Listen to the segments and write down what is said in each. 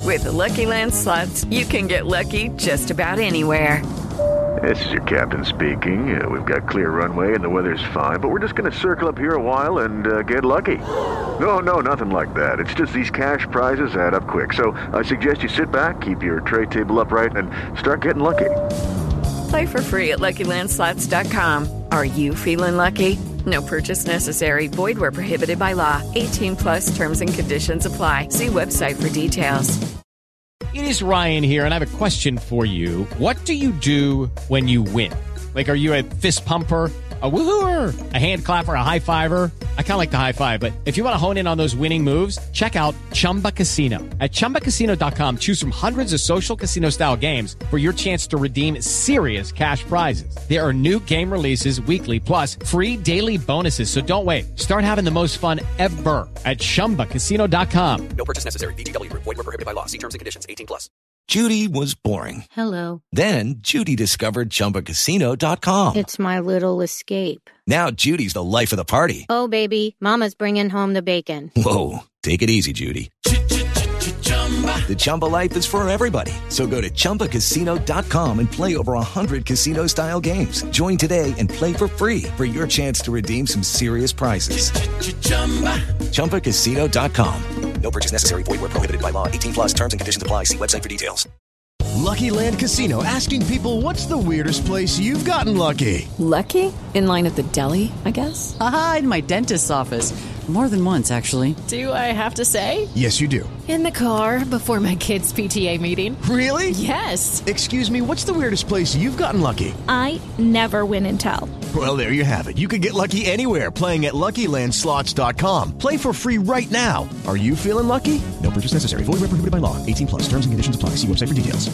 With the Lucky Land Slots, you can get lucky just about anywhere. This is your captain speaking. We've got clear runway and the weather's fine, but we're just going to circle up here a while and get lucky. No, nothing like that. It's just these cash prizes add up quick. So I suggest you sit back, keep your tray table upright, and start getting lucky. Play for free at LuckyLandSlots.com. Are you feeling lucky? No purchase necessary. Void where prohibited by law. 18 plus terms and conditions apply. See website for details. It is Ryan here, and I have a question for you. What do you do when you win? Like, are you a fist pumper, a woohooer, a hand clapper, a high fiver? I kind of like the high five, but if you want to hone in on those winning moves, check out Chumba Casino. At ChumbaCasino.com, choose from hundreds of social casino-style games for your chance to redeem serious cash prizes. There are new game releases weekly, plus free daily bonuses, so don't wait. Start having the most fun ever at ChumbaCasino.com. No purchase necessary. VGW. Void where prohibited by law. See terms and conditions. 18 plus. Judy was boring. Hello. Then Judy discovered ChumbaCasino.com. It's my little escape. Now Judy's the life of the party. Oh, baby, mama's bringing home the bacon. Whoa, take it easy, Judy. The Chumba life is for everybody. So go to ChumbaCasino.com and play over 100 casino-style games. Join today and play for free for your chance to redeem some serious prizes. ChumbaCasino.com. No purchase necessary. Void where prohibited by law. 18 plus terms and conditions apply. See website for details. Lucky Land Casino, asking people, what's the weirdest place you've gotten lucky? Lucky? In line at the deli, I guess? Aha, in my dentist's office. More than once, actually. Do I have to say? Yes, you do. In the car before my kids' PTA meeting. Really? Yes. Excuse me, what's the weirdest place you've gotten lucky? I never win and tell. Well, there you have it. You can get lucky anywhere, playing at LuckyLandSlots.com. Play for free right now. Are you feeling lucky? No purchase necessary. Void where prohibited by law. 18 plus. Terms and conditions apply. See website for details.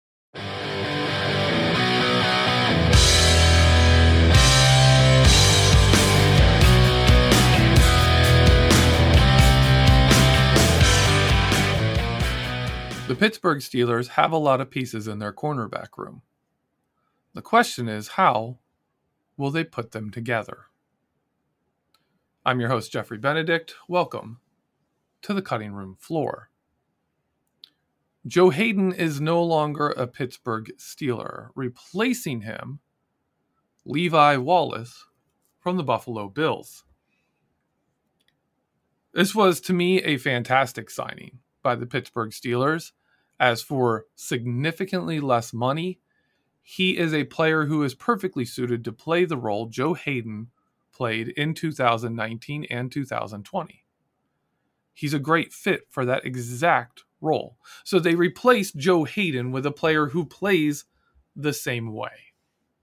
The Pittsburgh Steelers have a lot of pieces in their cornerback room. The question is, how will they put them together? I'm your host, Jeffrey Benedict. Welcome to the cutting room floor. Joe Haden is no longer a Pittsburgh Steeler. Replacing him, Levi Wallace from the Buffalo Bills. This was, to me, a fantastic signing by the Pittsburgh Steelers. As for significantly less money, he is a player who is perfectly suited to play the role Joe Haden played in 2019 and 2020. He's a great fit for that exact role. So they replaced Joe Haden with a player who plays the same way.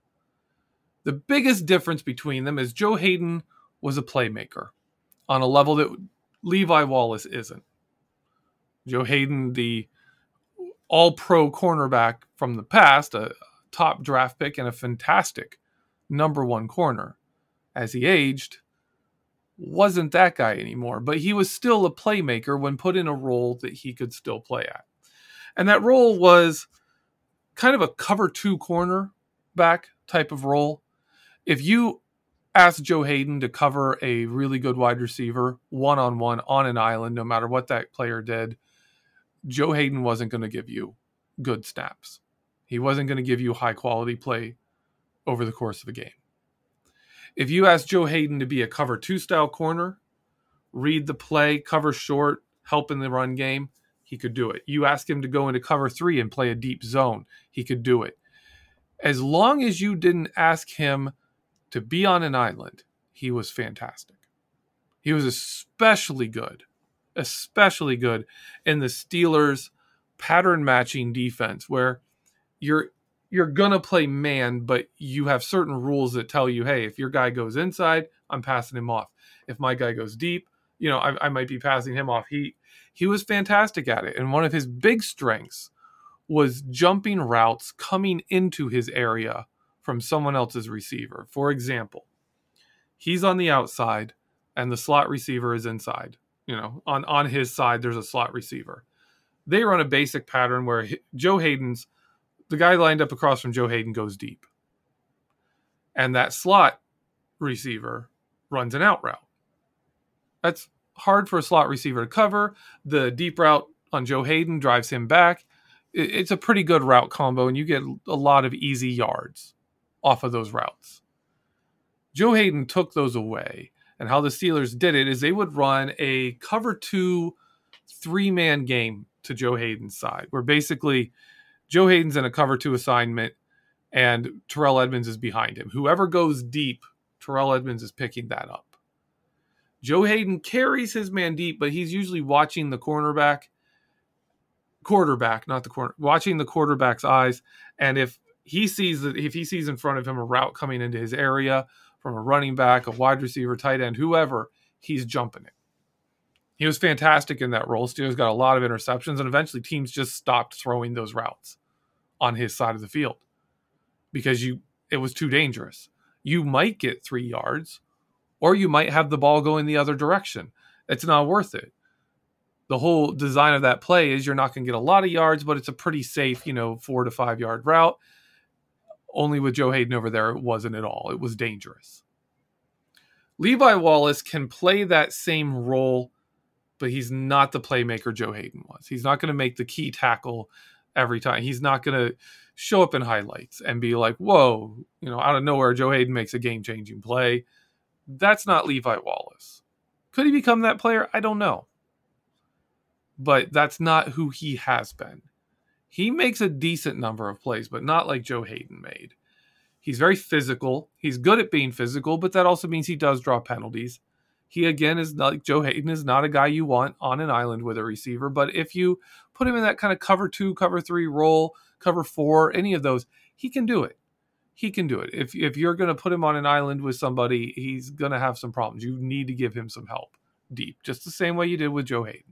The biggest difference between them is Joe Haden was a playmaker on a level that Levi Wallace isn't. Joe Haden, the all-pro cornerback from the past, a top draft pick and a fantastic number one corner. As he aged, wasn't that guy anymore, but he was still a playmaker when put in a role that he could still play at. And that role was kind of a cover two cornerback type of role. If you ask Joe Haden to cover a really good wide receiver one-on-one on an island, no matter what that player did, Joe Haden wasn't going to give you good snaps. He wasn't going to give you high quality play over the course of a game. If you ask Joe Haden to be a cover two style corner, read the play, cover short, help in the run game, he could do it. You ask him to go into cover three and play a deep zone, he could do it. As long as you didn't ask him to be on an island, he was fantastic. He was especially good in the Steelers' pattern matching defense, where you're going to play man, but you have certain rules that tell you, hey, if your guy goes inside, I'm passing him off. If my guy goes deep, I might be passing him off. He was fantastic at it. And one of his big strengths was jumping routes coming into his area from someone else's receiver. For example, he's on the outside and the slot receiver is inside. On his side, there's a slot receiver. They run a basic pattern where the guy lined up across from Joe Haden goes deep. And that slot receiver runs an out route. That's hard for a slot receiver to cover. The deep route on Joe Hayden, drives him back. It's a pretty good route combo, and you get a lot of easy yards off of those routes. Joe Hayden took those away, and how the Steelers did it is they would run a cover 2 3-man game to Joe Hayden's side, where basically Joe Hayden's in a cover 2 assignment and Terrell Edmunds is behind him. Whoever goes deep, Terrell Edmunds is picking that up. Joe Hayden carries his man deep, but he's usually watching the quarterback, not the corner, watching the quarterback's eyes. And if he sees in front of him a route coming into his area from a running back, a wide receiver, tight end, whoever, he's jumping it. He was fantastic in that role. Steelers got a lot of interceptions, and eventually teams just stopped throwing those routes on his side of the field because it was too dangerous. You might get 3 yards, or you might have the ball going the other direction. It's not worth it. The whole design of that play is you're not going to get a lot of yards, but it's a pretty safe, 4 to 5 yard route. Only with Joe Hayden over there, it wasn't at all. It was dangerous. Levi Wallace can play that same role, but he's not the playmaker Joe Hayden was. He's not going to make the key tackle every time. He's not going to show up in highlights and be like, whoa, out of nowhere, Joe Hayden makes a game-changing play. That's not Levi Wallace. Could he become that player? I don't know. But that's not who he has been. He makes a decent number of plays, but not like Joe Hayden made. He's very physical. He's good at being physical, but that also means he does draw penalties. He, again, is not like Joe Hayden, is not a guy you want on an island with a receiver. But if you put him in that kind of cover 2, cover 3 role, cover 4, any of those, he can do it. He can do it. If you're going to put him on an island with somebody, he's going to have some problems. You need to give him some help deep, just the same way you did with Joe Hayden.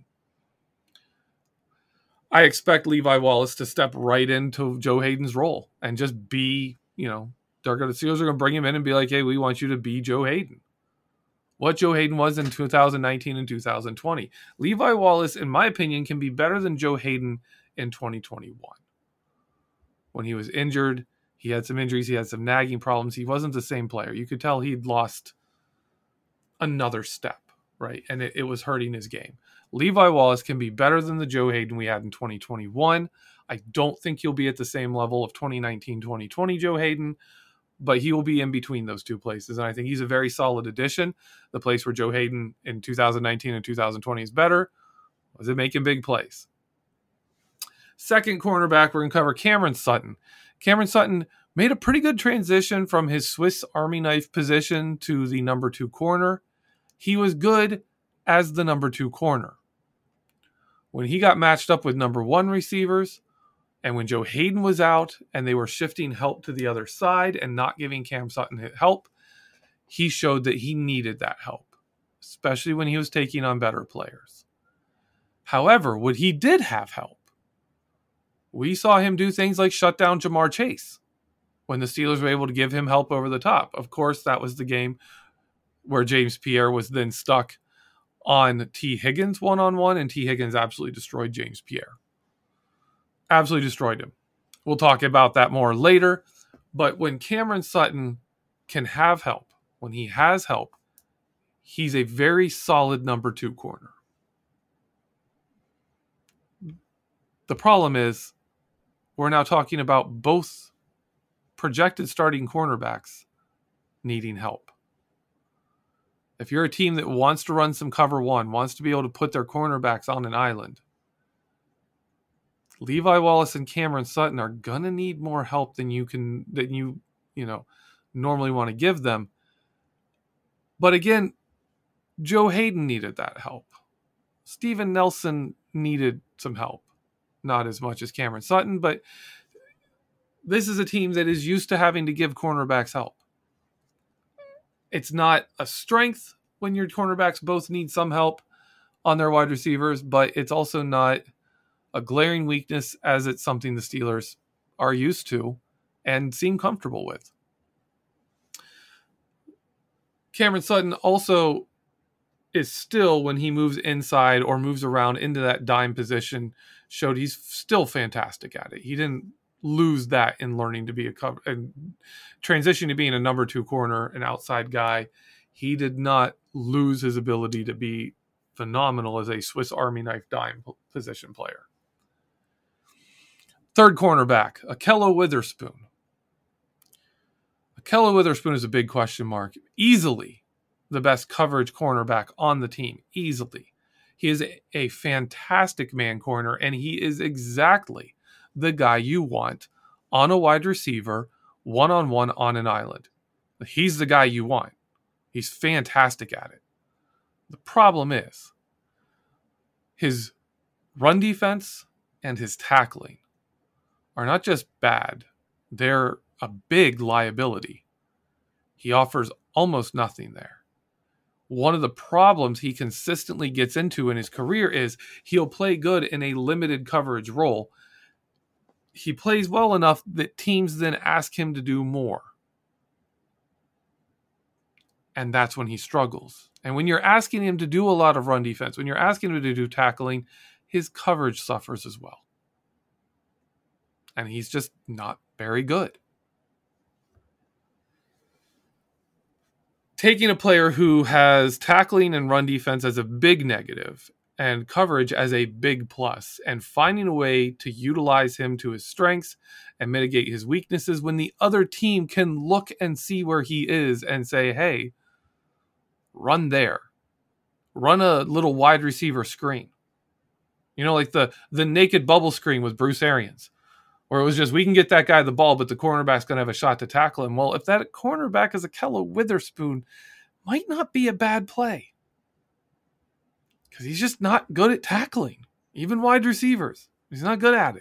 I expect Levi Wallace to step right into Joe Hayden's role and just be, the Steelers are going to bring him in and be like, hey, we want you to be Joe Hayden. What Joe Hayden was in 2019 and 2020. Levi Wallace, in my opinion, can be better than Joe Hayden in 2021. When he was injured, he had some injuries, he had some nagging problems. He wasn't the same player. You could tell he'd lost another step, right? And it was hurting his game. Levi Wallace can be better than the Joe Hayden we had in 2021. I don't think he'll be at the same level of 2019-2020 Joe Hayden, but he will be in between those two places. And I think he's a very solid addition. The place where Joe Hayden in 2019 and 2020 is better was it making big plays. Second cornerback, we're going to cover Cameron Sutton. Cameron Sutton made a pretty good transition from his Swiss Army knife position to the number 2 corner. He was good as the number 2 corner. When he got matched up with number 1 receivers, and when Joe Hayden was out and they were shifting help to the other side and not giving Cam Sutton help, he showed that he needed that help, especially when he was taking on better players. However, when he did have help, we saw him do things like shut down Jamar Chase when the Steelers were able to give him help over the top. Of course, that was the game where James Pierre was then stuck on T. Higgins one-on-one, and T. Higgins absolutely destroyed James Pierre. Absolutely destroyed him. We'll talk about that more later. But when Cameron Sutton can have help, when he has help, he's a very solid number 2 corner. The problem is we're now talking about both projected starting cornerbacks needing help. If you're a team that wants to run some cover 1, wants to be able to put their cornerbacks on an island, Levi Wallace and Cameron Sutton are going to need more help than you normally want to give them. But again, Joe Hayden needed that help. Steven Nelson needed some help. Not as much as Cameron Sutton, but this is a team that is used to having to give cornerbacks help. It's not a strength when your cornerbacks both need some help on their wide receivers, but it's also not a glaring weakness, as it's something the Steelers are used to and seem comfortable with. Cameron Sutton also is still, when he moves inside or moves around into that dime position, showed he's still fantastic at it. He didn't lose that in learning to be a cover and transition to being a number 2 corner, an outside guy. He did not lose his ability to be phenomenal as a Swiss Army knife dime position player. Third cornerback, Ahkello Witherspoon. Ahkello Witherspoon is a big question mark. Easily the best coverage cornerback on the team. Easily. He is a fantastic man corner, and he is exactly the guy you want on a wide receiver, one-on-one on an island. He's the guy you want. He's fantastic at it. The problem is his run defense and his tackling are not just bad, they're a big liability. He offers almost nothing there. One of the problems he consistently gets into in his career is he'll play good in a limited coverage role. He plays well enough that teams then ask him to do more. And that's when he struggles. And when you're asking him to do a lot of run defense, when you're asking him to do tackling, his coverage suffers as well. And he's just not very good. Taking a player who has tackling and run defense as a big negative and coverage as a big plus, and finding a way to utilize him to his strengths and mitigate his weaknesses when the other team can look and see where he is and say, hey, run there. Run a little wide receiver screen. You know, like the naked bubble screen with Bruce Arians, where it was just, we can get that guy the ball, but the cornerback's going to have a shot to tackle him. Well, if that cornerback is Ahkello Witherspoon, might not be a bad play. Because he's just not good at tackling. Even wide receivers. He's not good at it.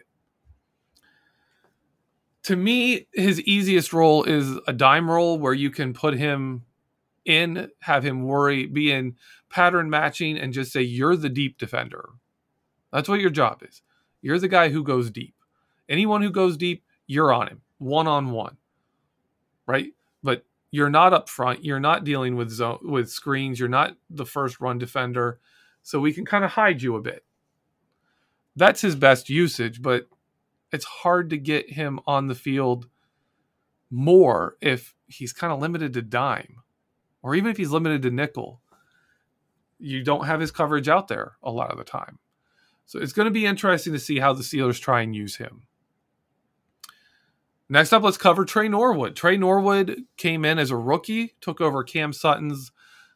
To me, his easiest role is a dime role where you can put him in, have him be in pattern matching, and just say, you're the deep defender. That's what your job is. You're the guy who goes deep. Anyone who goes deep, you're on him, one-on-one, right? But you're not up front. You're not dealing with screens. You're not the first run defender. So we can kind of hide you a bit. That's his best usage, but it's hard to get him on the field more if he's kind of limited to dime, or even if he's limited to nickel. You don't have his coverage out there a lot of the time. So it's going to be interesting to see how the Steelers try and use him. Next up, let's cover Trey Norwood. Trey Norwood came in as a rookie, took over Cam Sutton's,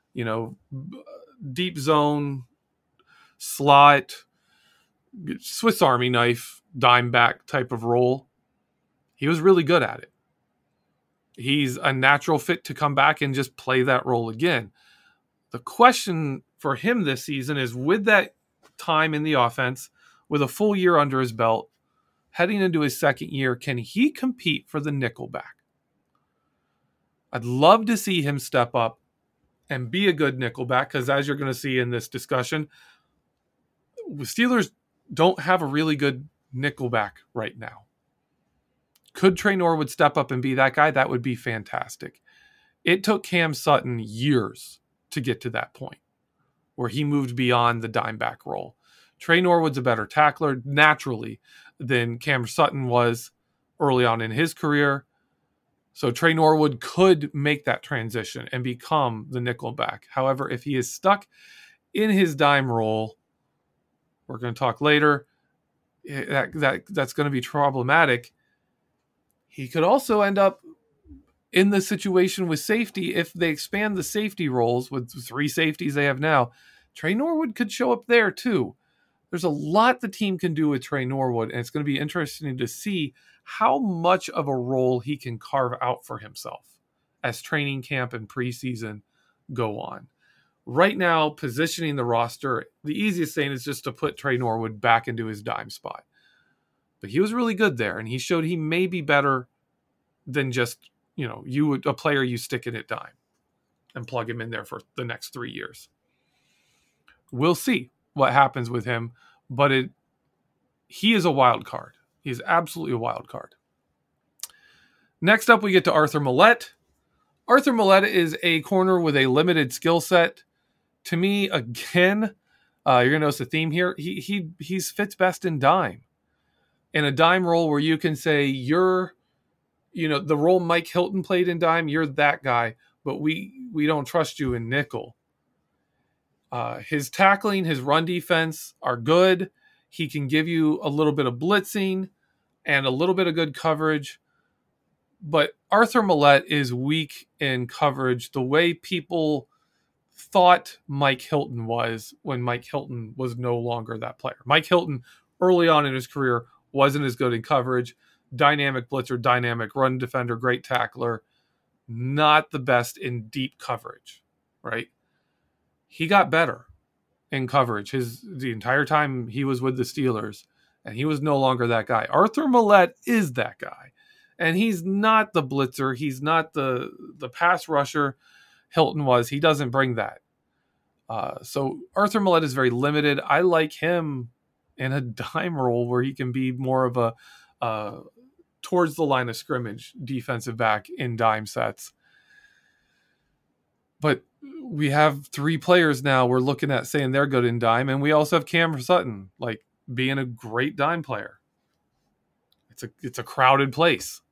deep zone, slot, Swiss Army knife, dime back type of role. He was really good at it. He's a natural fit to come back and just play that role again. The question for him this season is, with that time in the offense, with a full year under his belt, heading into his second year, can he compete for the nickelback? I'd love to see him step up and be a good nickelback, because as you're going to see in this discussion, the Steelers don't have a really good nickelback right now. Could Trey Norwood step up and be that guy? That would be fantastic. It took Cam Sutton years to get to that point where he moved beyond the dime back role. Trey Norwood's a better tackler naturally than Cam Sutton was early on in his career. So Trey Norwood could make that transition and become the nickelback. However, if he is stuck in his dime role, we're going to talk later, that's going to be problematic. He could also end up in the situation with safety. If they expand the safety roles with 3 safeties they have now, Trey Norwood could show up there too. There's a lot the team can do with Trey Norwood, and it's going to be interesting to see how much of a role he can carve out for himself as training camp and preseason go on. Right now, positioning the roster, the easiest thing is just to put Trey Norwood back into his dime spot. But he was really good there, and he showed he may be better than just, a player you stick in at dime and plug him in there for the next 3 years. We'll see what happens with him, but he is a wild card. He's absolutely a wild card. Next up, we get to Arthur Maulet. Arthur Maulet is a corner with a limited skill set. To me, again, you're going to notice a theme here. He fits best in dime. In a dime role where you can say you're, the role Mike Hilton played in dime, you're that guy, but we don't trust you in nickel. His tackling, his run defense are good. He can give you a little bit of blitzing and a little bit of good coverage. But Arthur Millette is weak in coverage the way people thought Mike Hilton was when Mike Hilton was no longer that player. Mike Hilton, early on in his career, wasn't as good in coverage. Dynamic blitzer, dynamic run defender, great tackler. Not the best in deep coverage, right? He got better in coverage the entire time he was with the Steelers, and he was no longer that guy. Arthur Millette is that guy, and he's not the blitzer. He's not the pass rusher Hilton was. He doesn't bring that. So Arthur Millette is very limited. I like him in a dime role where he can be more of a towards the line of scrimmage defensive back in dime sets. But we have 3 players now we're looking at saying they're good in dime, and we also have Cameron Sutton like being a great dime player. It's a crowded place.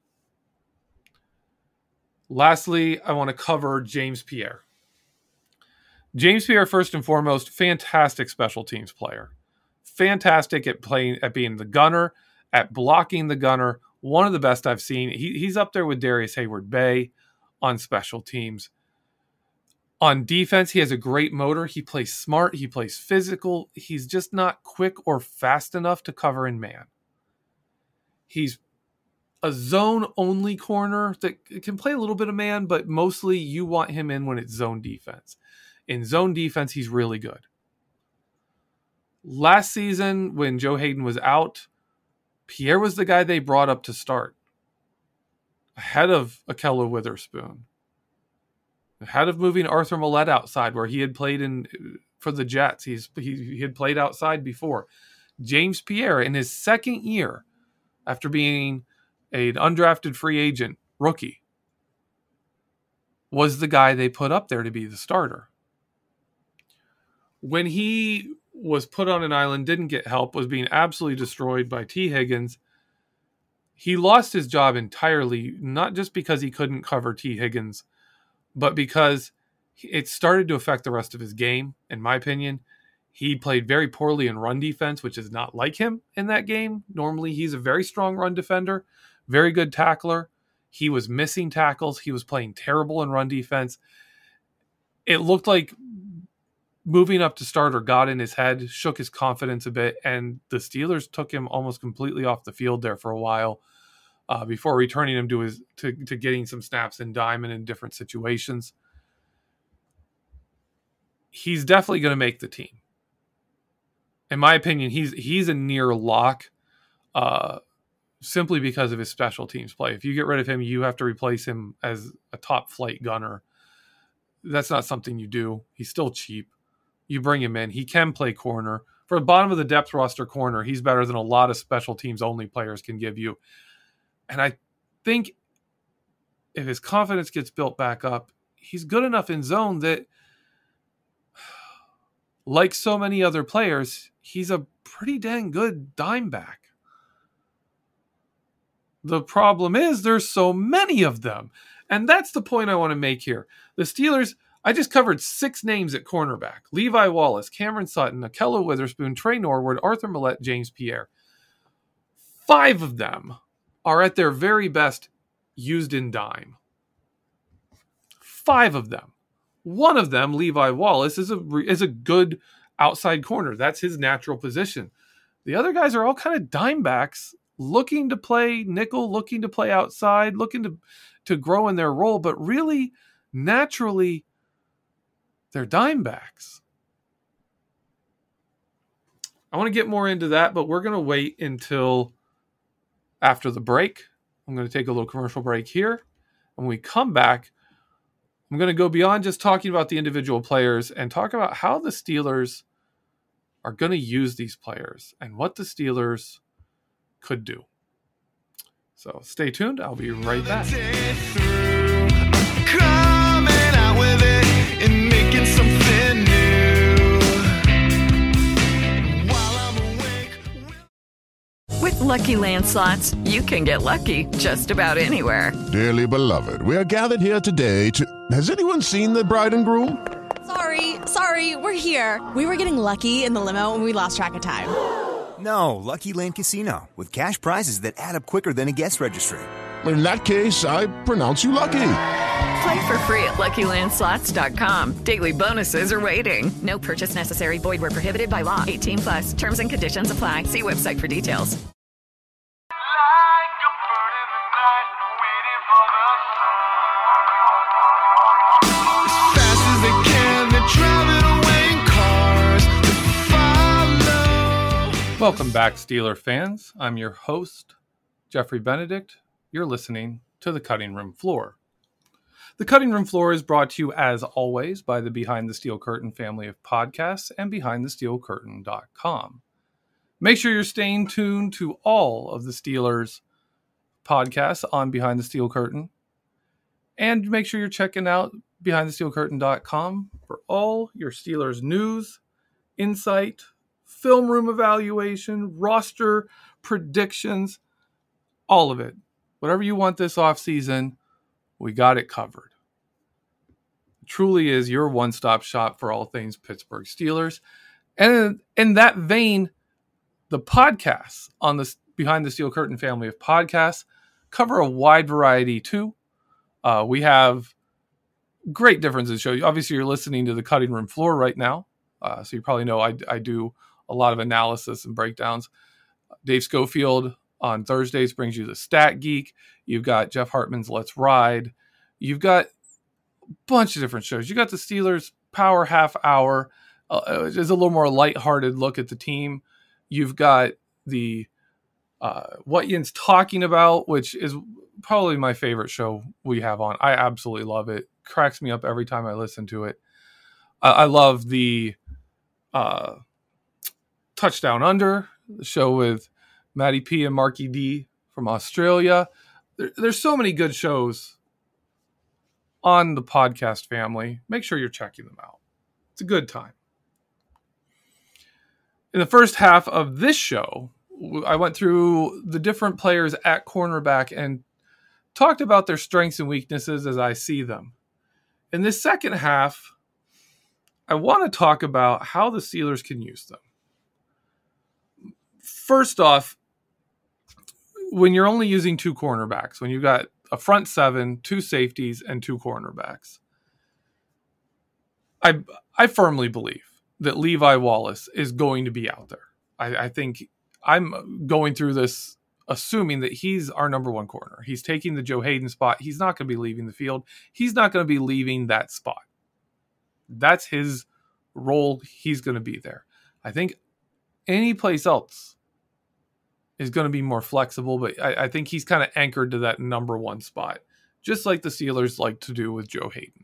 Lastly, I want to cover James Pierre. James Pierre, first and foremost, fantastic special teams player. Fantastic at being the gunner, at blocking the gunner. One of the best I've seen. He's up there with Darius Hayward-Bay on special teams. On defense, he has a great motor. He plays smart. He plays physical. He's just not quick or fast enough to cover in man. He's a zone-only corner that can play a little bit of man, but mostly you want him in when it's zone defense. In zone defense, he's really good. Last season, when Joe Hayden was out, Pierre was the guy they brought up to start, ahead of Ahkello Witherspoon, ahead of moving Arthur Millette outside, where he had played for the Jets. He had played outside before. James Pierre, in his second year, after being an undrafted free agent rookie, was the guy they put up there to be the starter. When he was put on an island, didn't get help, was being absolutely destroyed by T. Higgins, he lost his job entirely, not just because he couldn't cover T. Higgins, but because it started to affect the rest of his game, in my opinion. He played very poorly in run defense, which is not like him in that game. Normally, he's a very strong run defender, very good tackler. He was missing tackles. He was playing terrible in run defense. It looked like moving up to starter got in his head, shook his confidence a bit, and the Steelers took him almost completely off the field there for a while before returning him to getting some snaps in dime and in different situations. He's definitely going to make the team. In my opinion, he's a near lock simply because of his special teams play. If you get rid of him, you have to replace him as a top flight gunner. That's not something you do. He's still cheap. You bring him in. He can play corner. For the bottom of the depth roster corner, he's better than a lot of special teams only players can give you. And I think if his confidence gets built back up, he's good enough in zone that, like so many other players, he's a pretty dang good dime back. The problem is there's so many of them. And that's the point I want to make here. The Steelers, I just covered 6 names at cornerback: Levi Wallace, Cameron Sutton, Ahkello Witherspoon, Trey Norwood, Arthur Millette, James Pierre. 5 of them are at their very best used in dime. 5 of them. One of them, Levi Wallace, is a good outside corner. That's his natural position. The other guys are all kind of dime backs, looking to play nickel, looking to play outside, looking to grow in their role, but really, naturally, they're dime backs. I want to get more into that, but we're going to wait until after the break. I'm going to take a little commercial break here. When we come back, I'm going to go beyond just talking about the individual players and talk about how the Steelers are going to use these players and what the Steelers could do. So stay tuned. I'll be right back. With Lucky Land Slots, you can get lucky just about anywhere. Dearly beloved, we are gathered here today to... Has anyone seen the bride and groom? Sorry, we're here. We were getting lucky in the limo and we lost track of time. No, Lucky Land Casino, with cash prizes that add up quicker than a guest registry. In that case, I pronounce you lucky. Play for free at LuckyLandSlots.com. Daily bonuses are waiting. No purchase necessary. Void where prohibited by law. 18 plus. Terms and conditions apply. See website for details. Welcome back, Steeler fans. I'm your host, Jeffrey Benedict. You're listening to The Cutting Room Floor. The Cutting Room Floor is brought to you, as always, by the Behind the Steel Curtain family of podcasts and BehindTheSteelCurtain.com. Make sure you're staying tuned to all of the Steelers podcasts on Behind the Steel Curtain. And make sure you're checking out BehindTheSteelCurtain.com for all your Steelers news, insight, film room evaluation, roster predictions, all of it. Whatever you want this offseason, we got it covered. It truly is your one-stop shop for all things Pittsburgh Steelers. And in that vein, the podcasts on the Behind the Steel Curtain family of podcasts cover a wide variety too. We have great differences to show you. Obviously, you're listening to the Cutting Room Floor right now. So you probably know I do a lot of analysis and breakdowns. Dave Schofield on Thursdays brings you the Stat Geek. You've got Jeff Hartman's Let's Ride. You've got a bunch of different shows. You got the Steelers Power Half Hour. It's a little more lighthearted look at the team. You've got the What Yin's Talking About, which is probably my favorite show we have on. I absolutely love it. Cracks me up every time I listen to it. I love the Touchdown Under, the show with Matty P and Marky D from Australia. There's so many good shows on the podcast family. Make sure you're checking them out. It's a good time. In the first half of this show, I went through the different players at cornerback and talked about their strengths and weaknesses as I see them. In this second half, I want to talk about how the Steelers can use them. First off, when you're only using two cornerbacks, when you've got a front seven, two safeties, and two cornerbacks, I firmly believe that Levi Wallace is going to be out there. I think I'm going through this assuming that he's our number one corner. He's taking the Joe Hayden spot. He's not going to be leaving the field. He's not going to be leaving that spot. That's his role. He's going to be there. I think any place else is going to be more flexible, but I think he's kind of anchored to that number one spot, just like the Steelers like to do with Joe Hayden.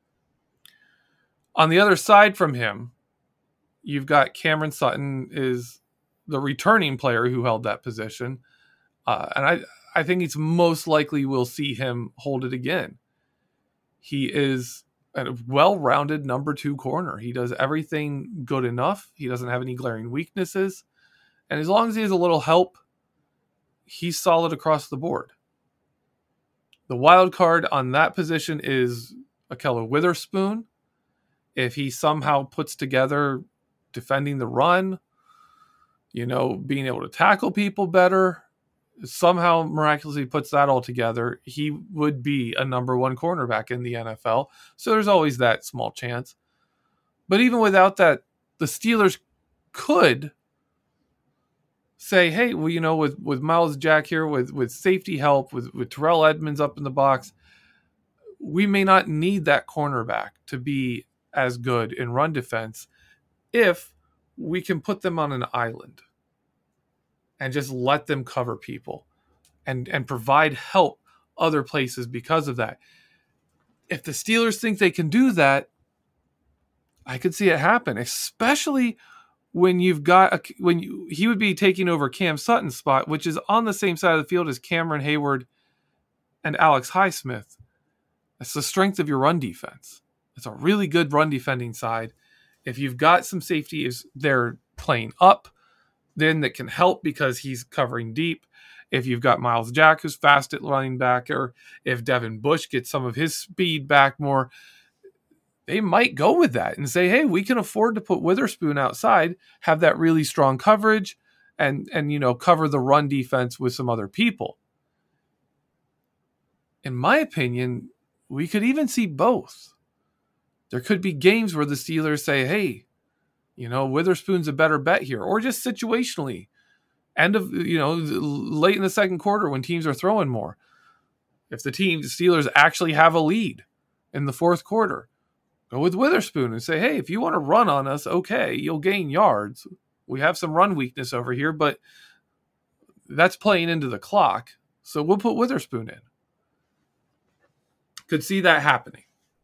On the other side from him, you've got Cameron Sutton is the returning player who held that position. And I think it's most likely we'll see him hold it again. He is a well-rounded number two corner. He does everything good enough. He doesn't have any glaring weaknesses. And as long as he has a little help, he's solid across the board. The wild card on that position is Ahkello Witherspoon. If he somehow puts together defending the run, being able to tackle people better, somehow miraculously puts that all together, he would be a number one cornerback in the NFL. So there's always that small chance. But even without that, the Steelers could say, hey, well, with Miles Jack here, with safety help, with Terrell Edmonds up in the box, we may not need that cornerback to be as good in run defense if we can put them on an island and just let them cover people and provide help other places because of that. If the Steelers think they can do that, I could see it happen, especially when you've got he would be taking over Cam Sutton's spot, which is on the same side of the field as Cameron Hayward and Alex Highsmith. That's the strength of your run defense. It's a really good run defending side. If you've got some safeties there playing up, then that can help because he's covering deep. If you've got Miles Jack, who's fast at running back, or if Devin Bush gets some of his speed back more, they might go with that and say, hey, we can afford to put Witherspoon outside, have that really strong coverage, and cover the run defense with some other people. In my opinion, we could even see both. There could be games where the Steelers say, hey, Witherspoon's a better bet here, or just situationally, late in the second quarter when teams are throwing more. If the Steelers actually have a lead in the fourth quarter, go with Witherspoon and say, hey, if you want to run on us, okay, you'll gain yards. We have some run weakness over here, but that's playing into the clock, so we'll put Witherspoon in. Could see that happening.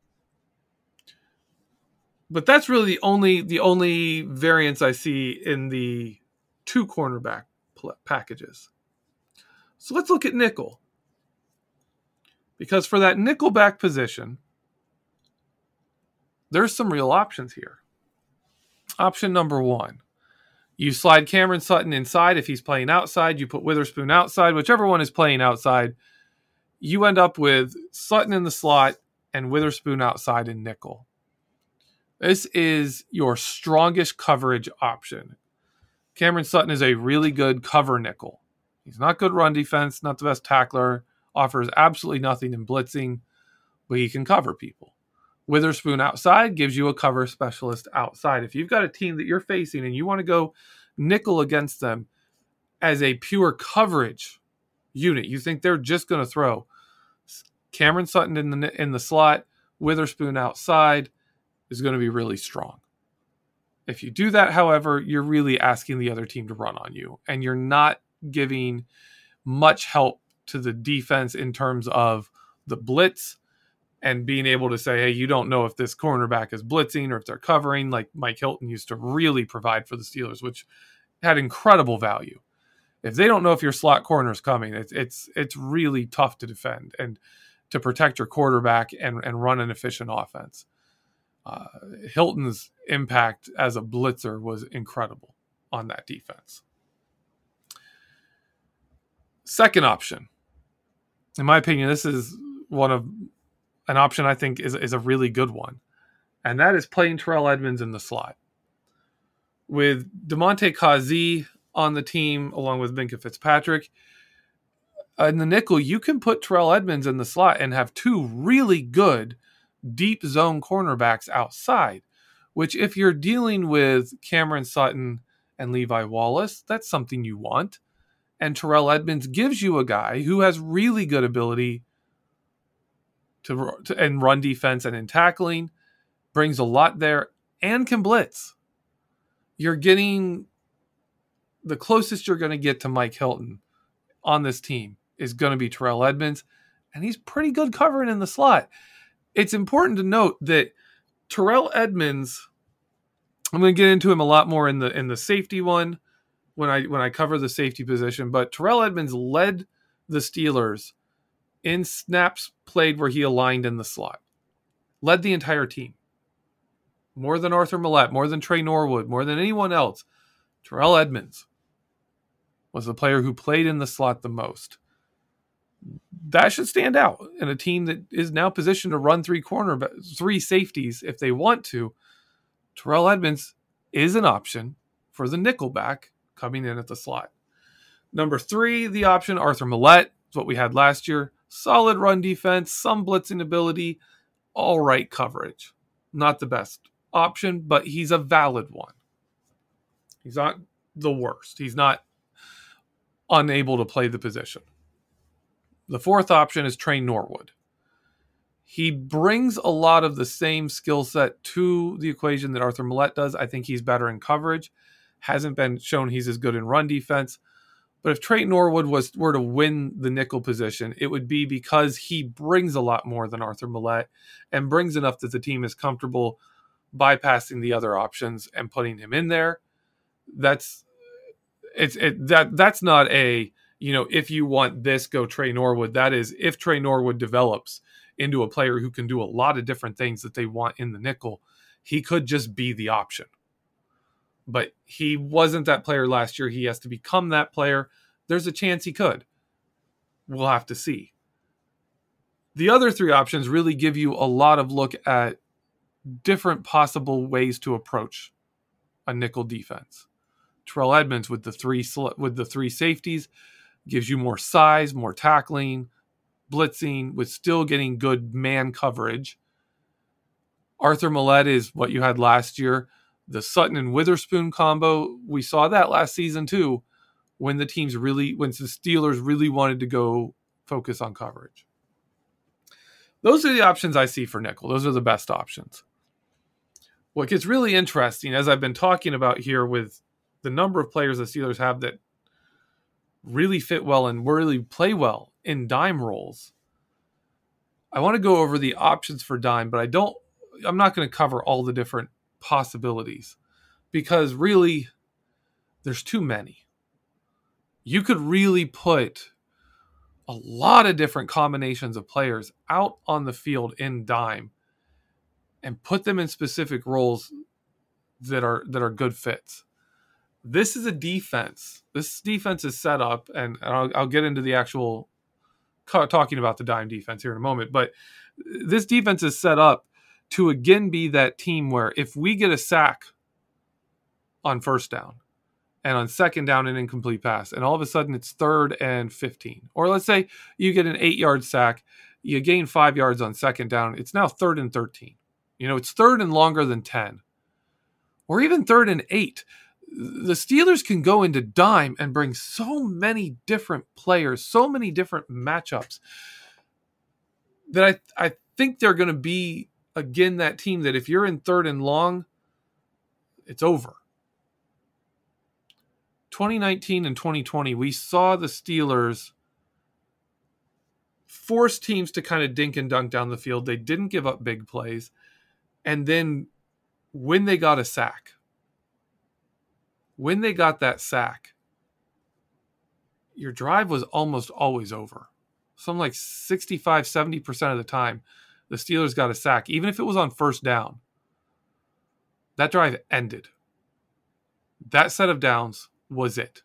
But that's really the only variance I see in the 2 cornerback packages. So let's look at nickel. Because for that nickelback position, there's some real options here. Option number 1. You slide Cameron Sutton inside. If he's playing outside, you put Witherspoon outside. Whichever one is playing outside, you end up with Sutton in the slot and Witherspoon outside in nickel. This is your strongest coverage option. Cameron Sutton is a really good cover nickel. He's not good run defense, not the best tackler, offers absolutely nothing in blitzing, but he can cover people. Witherspoon outside gives you a cover specialist outside. If you've got a team that you're facing and you want to go nickel against them as a pure coverage unit, you think they're just going to throw Cameron Sutton in the slot, Witherspoon outside is going to be really strong. If you do that, however, you're really asking the other team to run on you, and you're not giving much help to the defense in terms of the blitz and being able to say, hey, you don't know if this cornerback is blitzing or if they're covering, like Mike Hilton used to really provide for the Steelers, which had incredible value. If they don't know if your slot corner is coming, it's really tough to defend and to protect your quarterback and run an efficient offense. Hilton's impact as a blitzer was incredible on that defense. Second option, in my opinion, this is an option I think is a really good one, and that is playing Terrell Edmunds in the slot. With Damontae Kazee on the team, along with Minkah Fitzpatrick, in the nickel, you can put Terrell Edmunds in the slot and have 2 really good deep zone cornerbacks outside, which if you're dealing with Cameron Sutton and Levi Wallace, that's something you want. And Terrell Edmunds gives you a guy who has really good ability to run defense and in tackling, brings a lot there, and can blitz. You're getting the closest you're going to get to Mike Hilton on this team is going to be Terrell Edmunds, and he's pretty good covering in the slot. It's important to note that Terrell Edmunds, I'm going to get into him a lot more in the safety one when I cover the safety position, but Terrell Edmunds led the Steelers in snaps played where he aligned in the slot. Led the entire team. More than Arthur Millette, more than Trey Norwood, more than anyone else. Terrell Edmunds was the player who played in the slot the most. That should stand out in a team that is now positioned to run 3 safeties if they want to. Terrell Edmunds is an option for the nickelback coming in at the slot. Number 3, the option, Arthur Millette, is what we had last year. Solid run defense, some blitzing ability, all right coverage. Not the best option, but he's a valid one. He's not the worst. He's not unable to play the position. The 4th option is Trey Norwood. He brings a lot of the same skill set to the equation that Arthur Millette does. I think he's better in coverage. Hasn't been shown he's as good in run defense. But if Trey Norwood were to win the nickel position, it would be because he brings a lot more than Arthur Millette and brings enough that the team is comfortable bypassing the other options and putting him in there. That's not a, if you want this, go Trey Norwood. That is, if Trey Norwood develops into a player who can do a lot of different things that they want in the nickel, he could just be the option. But he wasn't that player last year. He has to become that player. There's a chance he could. We'll have to see. The other 3 options really give you a lot of look at different possible ways to approach a nickel defense. Terrell Edmunds with the three safeties gives you more size, more tackling, blitzing, with still getting good man coverage. Arthur Millette is what you had last year. The Sutton and Witherspoon combo, we saw that last season too, when the Steelers really wanted to go focus on coverage. Those are the options I see for nickel. Those are the best options. What gets really interesting, as I've been talking about here with the number of players the Steelers have that really fit well and really play well in dime roles, I want to go over the options for dime, but I'm not going to cover all the different possibilities because really there's too many. You could really put a lot of different combinations of players out on the field in dime and put them in specific roles that are good fits. This is a defense. This defense is set up, and I'll get into the actual talking about the dime defense here in a moment, but this defense is set up to again be that team where if we get a sack on first down and on second down an incomplete pass, and all of a sudden it's 3rd and 15, or let's say you get an 8-yard sack, you gain 5 yards on second down, it's now 3rd and 13. It's 3rd and longer than 10, or even 3rd and 8. The Steelers can go into dime and bring so many different players, so many different matchups that I think they're going to be, again, that team that if you're in 3rd and long, it's over. 2019 and 2020, we saw the Steelers force teams to kind of dink and dunk down the field. They didn't give up big plays. And then when they got a sack, when they got that sack, your drive was almost always over. Something like 65, 70% of the time, the Steelers got a sack. Even if it was on first down, that drive ended. That set of downs was it.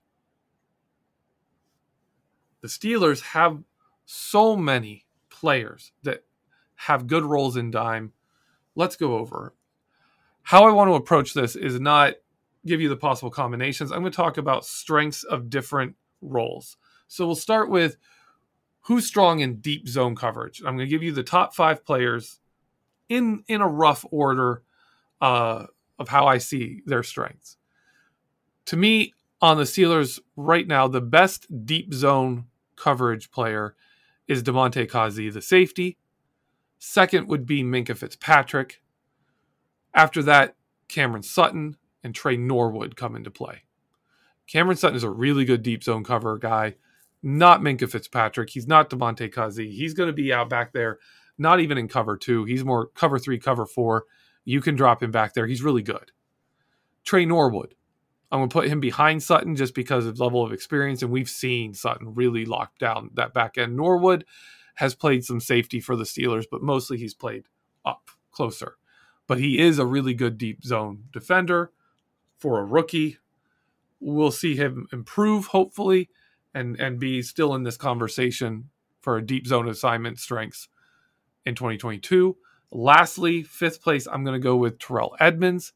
The Steelers have so many players that have good roles in dime. Let's go over. How I want to approach this is not give you the possible combinations. I'm going to talk about strengths of different roles. So we'll start with who's strong in deep zone coverage. I'm going to give you the top 5 players in a rough order of how I see their strengths. To me, on the Steelers right now, the best deep zone coverage player is Damontae Kazee, the safety. Second would be Minkah Fitzpatrick. After that, Cameron Sutton and Trey Norwood come into play. Cameron Sutton is a really good deep zone cover guy, not Minkah Fitzpatrick. He's not Damontae Kazee. He's going to be out back there, not even in cover 2. He's more cover 3, cover 4. You can drop him back there. He's really good. Trey Norwood, I'm going to put him behind Sutton just because of level of experience, and we've seen Sutton really lock down that back end. Norwood has played some safety for the Steelers, but mostly he's played up closer. But he is a really good deep zone defender for a rookie. We'll see him improve, hopefully, and be still in this conversation for a deep zone assignment strengths in 2022. Lastly, 5th place, I'm going to go with Terrell Edmunds.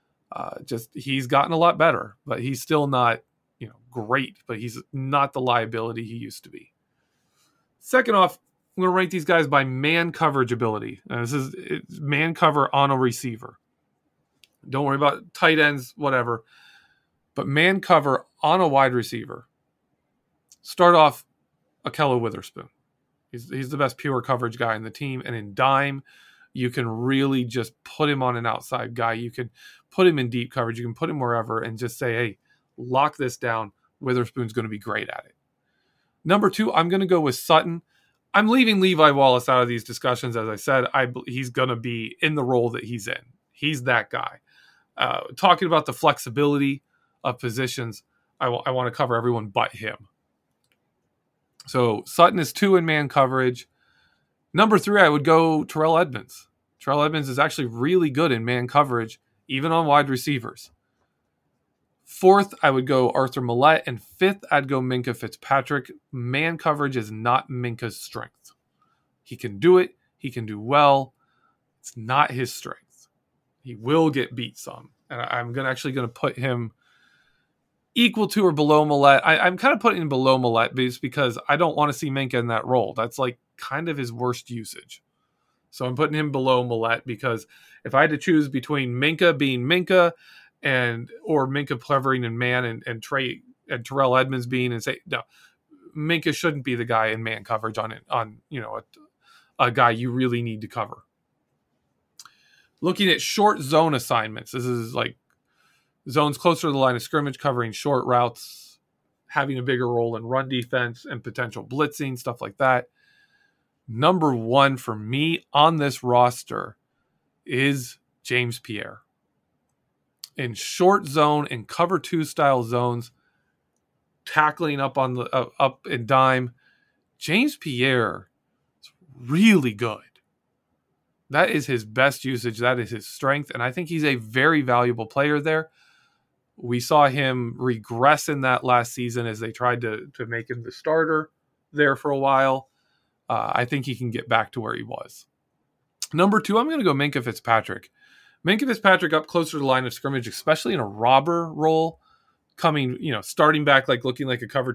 He's gotten a lot better, but he's still not, great, but he's not the liability he used to be. Second off, I'm going to rank these guys by man coverage ability. Now, it's man cover on a receiver. Don't worry about tight ends, whatever. But man cover on a wide receiver. Start off Ahkello Witherspoon. He's the best pure coverage guy in the team. And in dime, you can really just put him on an outside guy. You can put him in deep coverage. You can put him wherever and just say, hey, lock this down. Witherspoon's going to be great at it. Number 2, I'm going to go with Sutton. I'm leaving Levi Wallace out of these discussions. As I said, he's going to be in the role that he's in. He's that guy. Talking about the flexibility of positions, I want to cover everyone but him. So Sutton is 2 in man coverage. Number 3, I would go Terrell Edmunds. Terrell Edmunds is actually really good in man coverage, even on wide receivers. 4th, I would go Arthur Millette. And 5th, I'd go Minkah Fitzpatrick. Man coverage is not Minkah's strength. He can do it. He can do well. It's not his strength. He will get beat some. And I'm actually going to put him equal to or below Millette. I'm kind of putting him below Millette because I don't want to see Minkah in that role. That's like kind of his worst usage. So I'm putting him below Millette because if I had to choose between Minkah being Minkah or Minkah covering in man and Terrell Edmunds being and say, no, Minkah shouldn't be the guy in man coverage on a guy you really need to cover. Looking at short zone assignments, this is like zones closer to the line of scrimmage, covering short routes, having a bigger role in run defense and potential blitzing, stuff like that. Number one for me on this roster is James Pierre. In short zone and cover 2 style zones, tackling up on the up and dime, James Pierre is really good. That is his best usage. That is his strength. And I think he's a very valuable player there. We saw him regress in that last season as they tried to make him the starter there for a while. I think he can get back to where he was. Number 2, I'm going to go Minkah Fitzpatrick. Minkah Fitzpatrick up closer to the line of scrimmage, especially in a robber role, coming, starting back, like looking like a cover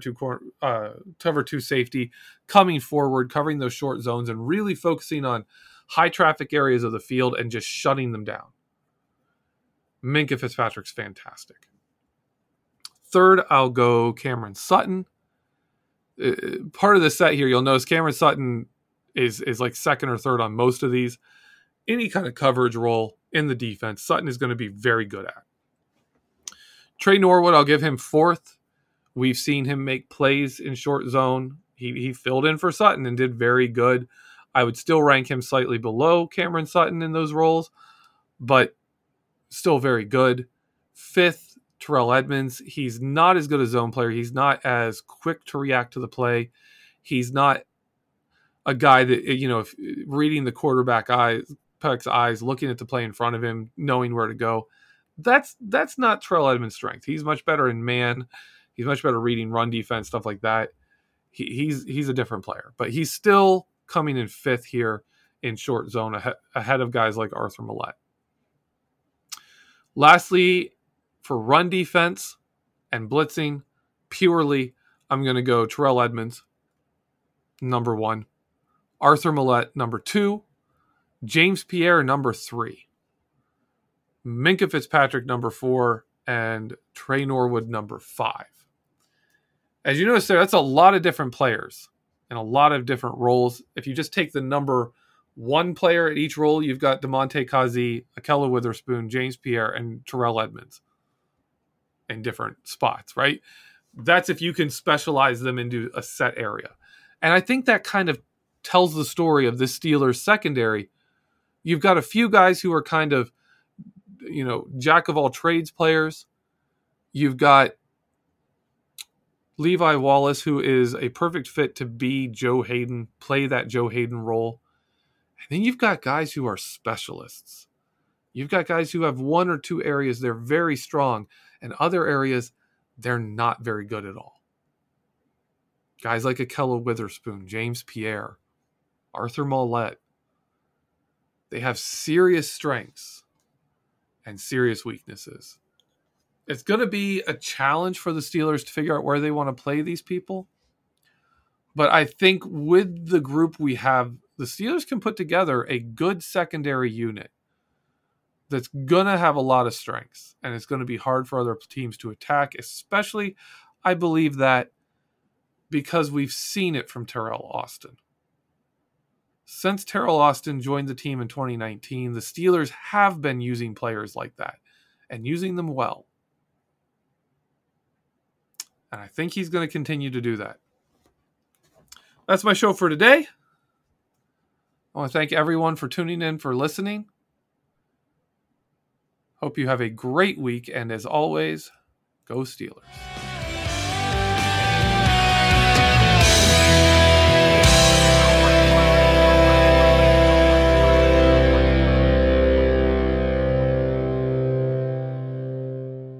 2 safety, coming forward, covering those short zones and really focusing on high traffic areas of the field and just shutting them down. Minkah Fitzpatrick's fantastic. Third, I'll go Cameron Sutton. Part of the set here, you'll notice Cameron Sutton is like second or third on most of these. Any kind of coverage role in the defense, Sutton is going to be very good at. Trey Norwood, I'll give him 4th. We've seen him make plays in short zone. He filled in for Sutton and did very good. I would still rank him slightly below Cameron Sutton in those roles, but still very good. 5th, Terrell Edmunds. He's not as good a zone player. He's not as quick to react to the play. He's not a guy that, if reading the quarterback's eyes, looking at the play in front of him, knowing where to go. That's not Terrell Edmunds' strength. He's much better in man. He's much better reading run defense, stuff like that. He's a different player, but he's still coming in 5th here in short zone ahead of guys like Arthur Millette. Lastly, for run defense and blitzing, purely, I'm going to go Terrell Edmunds, number 1. Arthur Millette, number 2. James Pierre, number 3. Minkah Fitzpatrick, number 4. And Trey Norwood, number 5. As you notice there, that's a lot of different players and a lot of different roles. If you just take the number 1 player at each role, you've got DeMonte Kazi, Ahkello Witherspoon, James Pierre, and Terrell Edmunds in different spots, right? That's if you can specialize them into a set area. And I think that kind of tells the story of this Steelers secondary. You've got a few guys who are kind of, jack of all trades players. You've got Levi Wallace, who is a perfect fit to be Joe Hayden, play that Joe Hayden role. And then you've got guys who are specialists. You've got guys who have 1 or 2 areas they're very strong, and other areas they're not very good at all. Guys like Ahkello Witherspoon, James Pierre, Arthur Millette. They have serious strengths and serious weaknesses. It's going to be a challenge for the Steelers to figure out where they want to play these people. But I think with the group we have, the Steelers can put together a good secondary unit that's going to have a lot of strengths. And it's going to be hard for other teams to attack, especially, I believe that, because we've seen it from Terrell Austin. Since Terrell Austin joined the team in 2019, the Steelers have been using players like that and using them well. And I think he's going to continue to do that. That's my show for today. I want to thank everyone for tuning in, for listening. Hope you have a great week. And as always, go Steelers.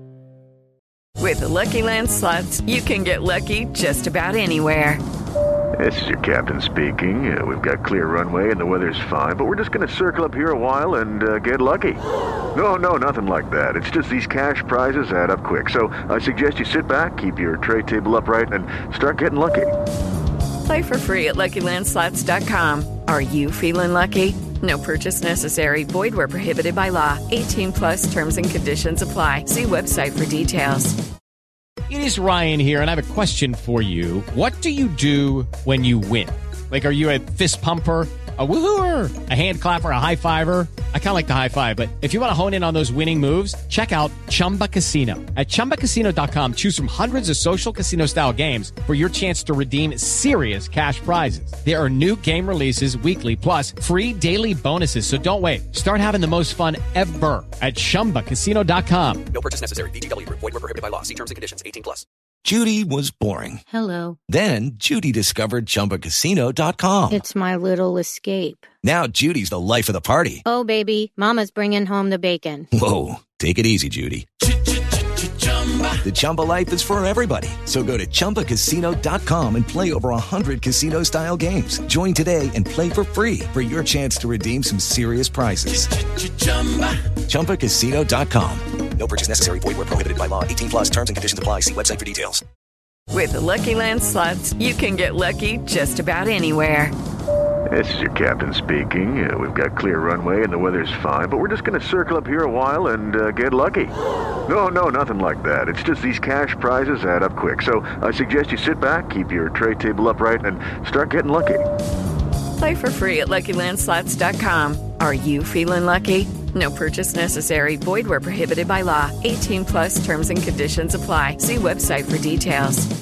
With the Lucky Land Slots, you can get lucky just about anywhere. This is your captain speaking. We've got clear runway and the weather's fine, but we're just going to circle up here a while and get lucky. No, nothing like that. It's just these cash prizes add up quick. So I suggest you sit back, keep your tray table upright, and start getting lucky. Play for free at LuckyLandSlots.com. Are you feeling lucky? No purchase necessary. Void where prohibited by law. 18 plus terms and conditions apply. See website for details. It is Ryan here, and I have a question for you. What do you do when you win? Like, are you a fist pumper, a woohooer, a hand clapper, a high fiver? I kind of like the high five, but if you want to hone in on those winning moves, check out Chumba Casino. At ChumbaCasino.com, choose from hundreds of social casino-style games for your chance to redeem serious cash prizes. There are new game releases weekly, plus free daily bonuses, so don't wait. Start having the most fun ever at ChumbaCasino.com. No purchase necessary. VGW Group. Void where prohibited by law. See terms and conditions. 18 plus. Judy was boring. Hello. Then Judy discovered ChumbaCasino.com. It's my little escape. Now Judy's the life of the party. Oh, baby, mama's bringing home the bacon. Whoa, take it easy, Judy. The Chumba life is for everybody. So go to ChumbaCasino.com and play over 100 casino-style games. Join today and play for free for your chance to redeem some serious prizes. ChumbaCasino.com. No purchase necessary. Void where prohibited by law. 18 plus terms and conditions apply. See website for details. With the Lucky Land Slots, you can get lucky just about anywhere. This is your captain speaking. We've got clear runway and the weather's fine, but we're just going to circle up here a while and get lucky. No, nothing like that. It's just these cash prizes add up quick. So I suggest you sit back, keep your tray table upright, and start getting lucky. Play for free at LuckyLandSlots.com. Are you feeling lucky? No purchase necessary. Void where prohibited by law. 18 plus terms and conditions apply. See website for details.